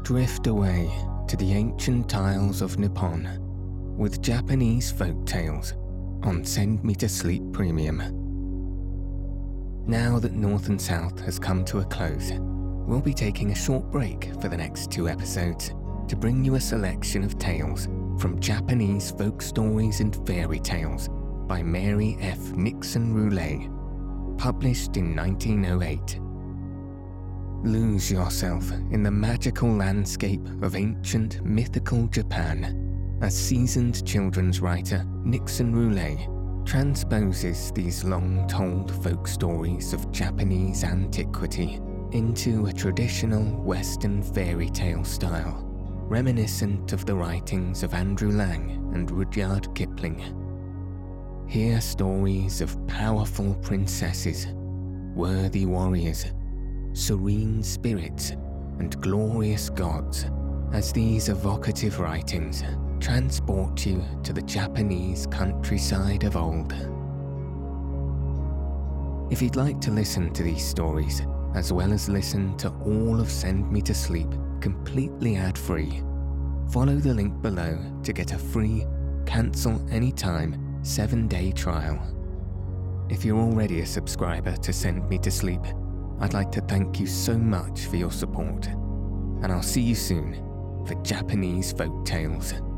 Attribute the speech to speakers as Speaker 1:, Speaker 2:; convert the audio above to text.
Speaker 1: drift away to the ancient isles of Nippon with Japanese folk tales on Send Me to Sleep Premium. Now that North and South has come to a close, we'll be taking a short break for the next 2 episodes to bring you a selection of tales from Japanese folk stories and fairy tales by Mary F. Nixon Roulet, published in 1908. Lose yourself in the magical landscape of ancient mythical Japan as seasoned children's writer Nixon Roulet transposes these long-told folk stories of Japanese antiquity into a traditional Western fairy tale style, reminiscent of the writings of Andrew Lang and Rudyard Kipling. Hear stories of powerful princesses, worthy warriors, serene spirits, and glorious gods as these evocative writings transport you to the Japanese countryside of old. If you'd like to listen to these stories, as well as listen to all of Send Me to Sleep completely ad-free, follow the link below to get a free, cancel anytime 7-day trial. If you're already a subscriber to Send Me to Sleep, I'd like to thank you so much for your support, and I'll see you soon for Japanese folk tales.